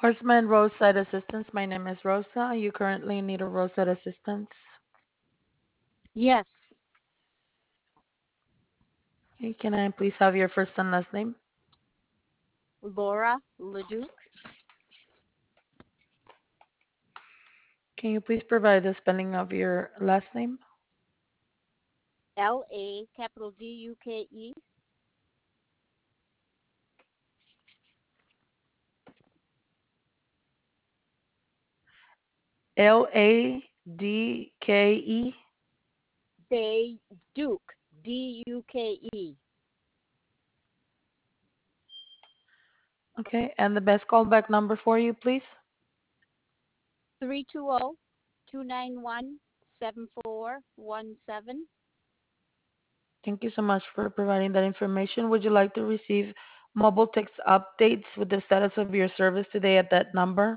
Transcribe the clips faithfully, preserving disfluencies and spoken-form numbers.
Horseman Roadside Assistance. My name is Rosa. You currently need a roadside assistance. Yes, Okay, can I please have your first and last name? Laura Leduc. Can you please provide the spelling of your last name? L A capital D U K E. L A D K E. Day Duke D U K E. Okay, and the best callback number for you, please? Three two zero two nine one seven four one seven. Thank you so much for providing that information. Would you like to receive mobile text updates with the status of your service today at that number?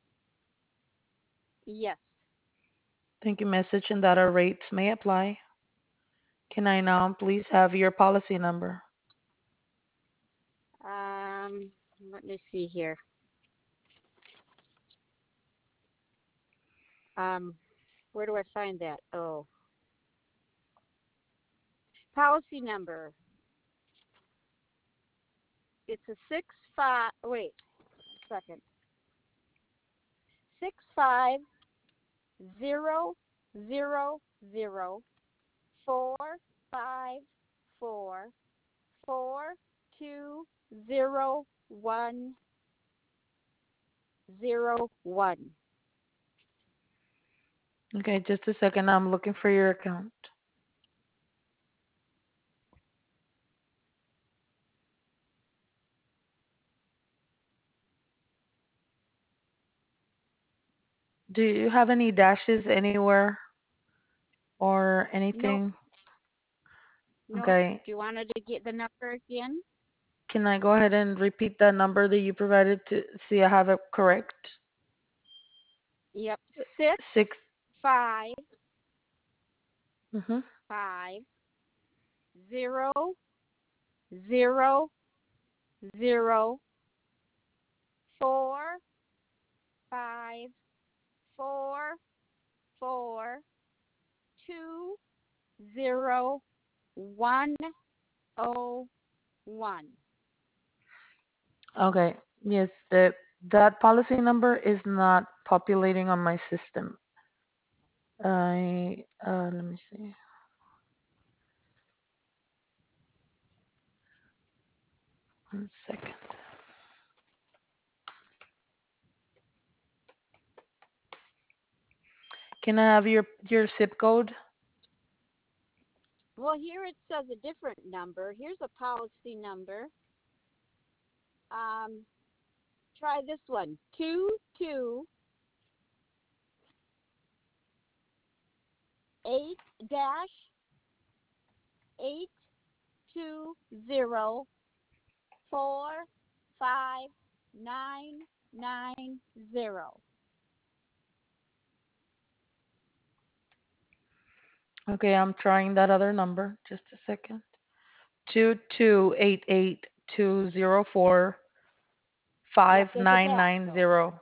Yes. Thank you. Message and data rates may apply. Can I now please have your policy number? Um, let me see here. Um, where do I find that? Oh, policy number. It's a six five. Wait, a second. Six five zero zero zero four five four four two zero one zero one. Okay, just a second. I'm looking for your account. Do you have any dashes anywhere or Nope, anything? nope. Okay. Do you want to get the number again? Can I go ahead and repeat that number that you provided to see I have it correct? Yep. Six Six. five Mm-hmm. five zero zero zero four five four four two zero one oh one. Okay. Yes, the that policy number is not populating on my system. I uh let me see. One second. Can I have your your zip code? Well, here it says a different number. Here's a policy number. Um, try this one. Two two eight dash eight two zero four five nine nine zero. Okay, I'm trying that other number. Just a second. Two two eight eight two zero four Yep, five there's a nine dash nine though. zero.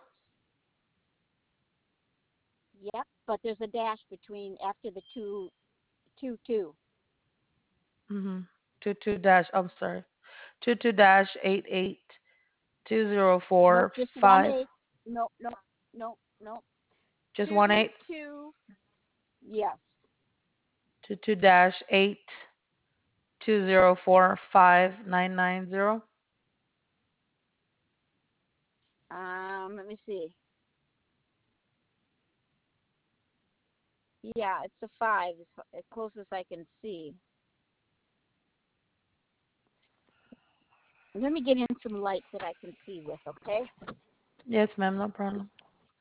Yep, but there's a dash between after the two two two. Mm-hmm. Two two dash. I'm sorry. Two two dash eight eight two zero Nope, four just one five. eight. Nope, nope, nope, nope. Just one Two eight. two. Yes. Two two dash eight two zero four five nine nine zero. Um, let me see. Yeah, it's a five, as as close as I can see. Let me get in some light that I can see with, okay? Yes, ma'am. No problem.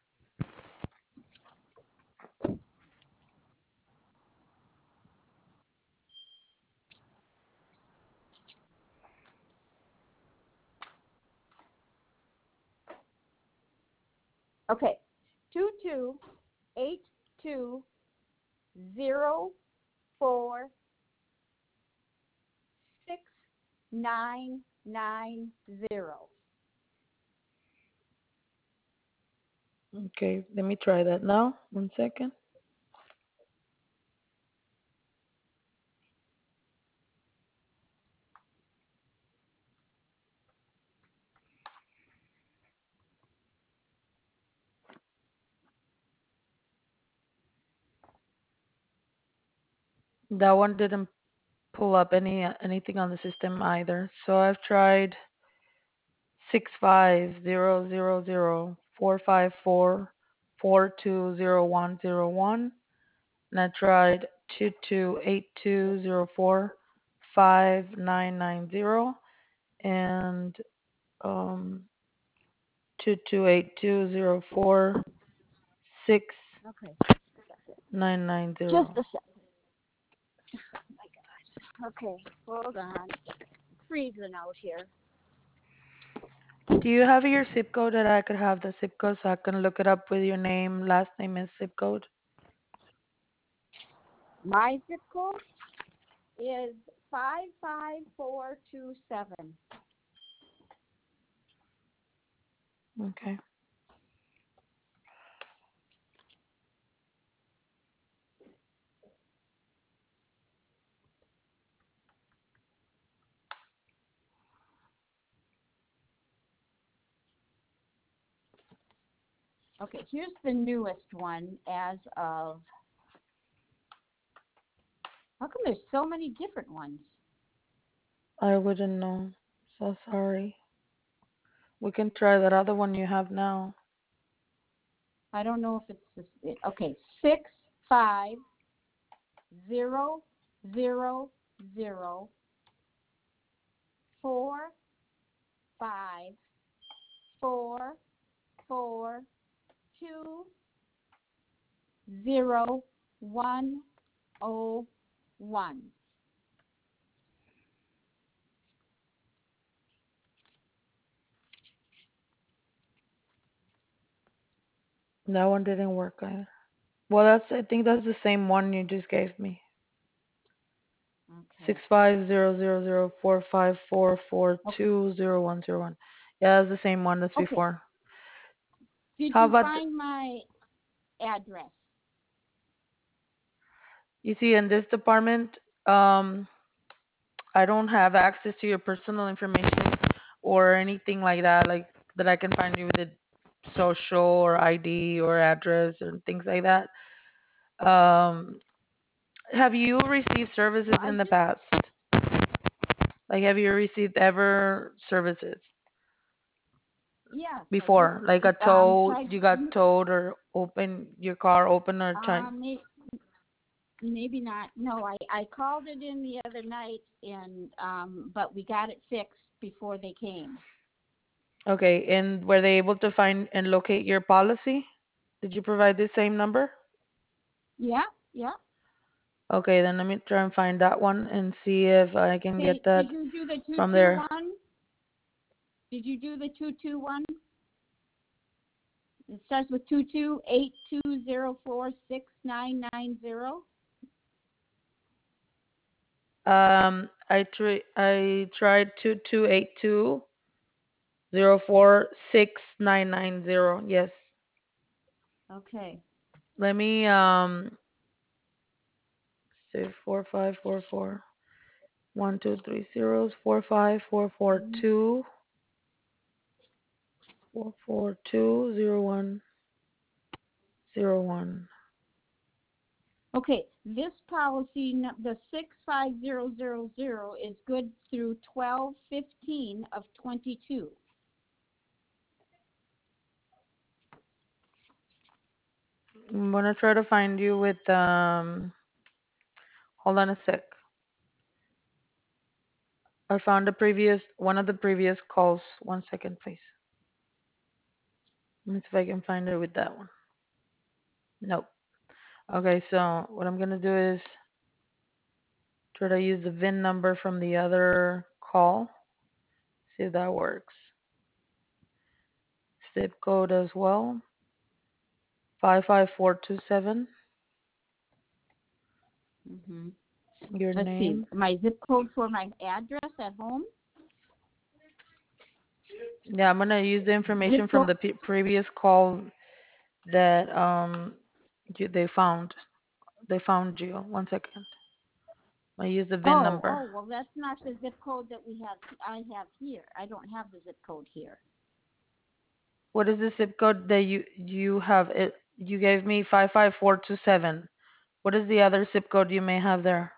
Okay. Two two eight two zero four six nine nine zero. Okay, let me try that now. One second. That one didn't pull up any anything on the system either. So I've tried six five zero zero zero four five four four two zero one zero one, and I tried two two eight two zero four five nine nine zero and um two two eight two zero four six Okay, nine nine just zero. a sec. Oh my God. Okay, hold on. Freezing out here. Do you have your zip code that I could have the zip code so I can look it up with your name, last name, and zip code? My zip code is five five four two seven. Okay. Okay, here's the newest one as of. How come there's so many different ones? I wouldn't know. So sorry. We can try that other one you have now. I don't know if it's this, okay. Six five zero zero zero four five four four two zero one oh one. That one didn't work either. Well, that's, I think that's the same one you just gave me. Okay. Six five zero zero zero four five four four Okay. two zero one zero one. Yeah, that's the same one as Okay. before. Did How you about th- find my address? you see in this department, um, I don't have access to your personal information or anything like that, like that I can find you with a social or I D or address and things like that. Um, have you received services Well, I in the just past? Like, have you received ever services yes, I before? Like a just um tow, tried. you got towed or open your car open or trying. Um, may, maybe not. No, I I called it in the other night, and um, but we got it fixed before they came. Okay, and were they able to find and locate your policy? Did you provide the same number? Yeah, yeah. Okay, then let me try and find that one and see if I can Okay, get that did you do the two from two there. one? Did you do the two two one? It starts with two two eight two zero four six nine nine zero. Um, I tri- I tried two two eight two zero four six nine nine zero. Yes. Okay. Let me um say four five four four one two three zeros four five four four Mhm. two four four two zero one zero one. Okay, this policy, nu- the six five zero zero zero, is good through twelve fifteen of twenty-two. I'm gonna try to find you with um. Hold on a sec. I found the previous one of the previous calls. One second, please. Let me see if I can find it with that one. Nope. Okay, so what I'm gonna do is try to use the V I N number from the other call. See if that works. Zip code as well. Five five four two seven. Hmm. Your Let's see, name. my zip code for my address at home. Yeah, I'm gonna use the information Zip from code. the p- previous call that um you, they found they found you. One second. I use the V I N Oh, number. oh, well, that's not the zip code that we have. I have here. I don't have the zip code here. What is the zip code that you you have? It you gave me five five four two seven. What is the other zip code you may have there?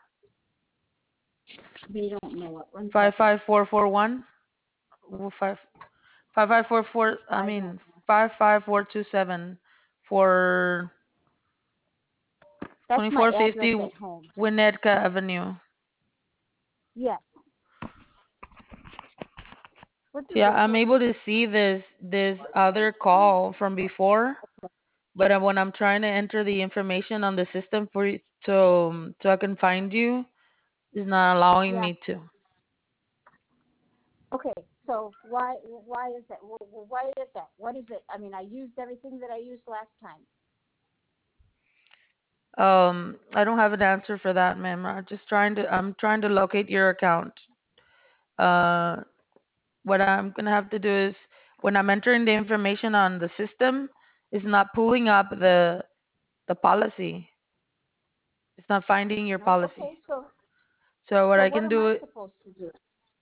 We don't know it. One Five second. five four four one. Five five five four four. I I don't mean know. five five four two seven for That's twenty my four address fifty at home. Winnetka Avenue. Yes. What's the Yeah, zip I'm code? able to see this this other call from before, but uh, when I'm trying to enter the information on the system for you to um, so I can find you, it's not allowing Yeah. me to. Okay. So why why is that? Why is that? What is it? I mean, I used everything that I used last time. Um, I don't have an answer for that, ma'am. I'm just trying to I'm trying to locate your account. Uh, what I'm gonna have to do is when I'm entering the information on the system, it's not pulling up the the policy. It's not finding your No. policy. Okay. So So what so I what can am I do supposed to do?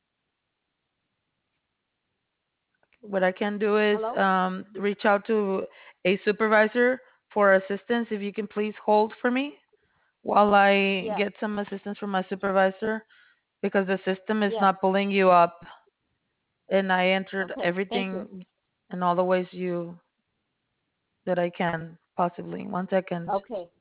what I can do is Hello? um, reach out to a supervisor for assistance. If you can please hold for me while I Yes. get some assistance from my supervisor because the system is Yes. not pulling you up, and I entered Okay. Thank you. everything in all the ways you that I can possibly. One second. Okay.